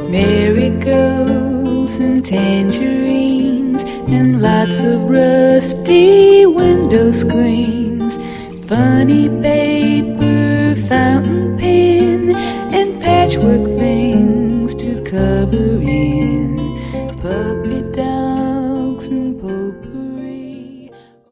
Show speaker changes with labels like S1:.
S1: marigolds and tangerines, and lots of rusty window screens, funny paper, fountain pen, and patchwork things to cover in.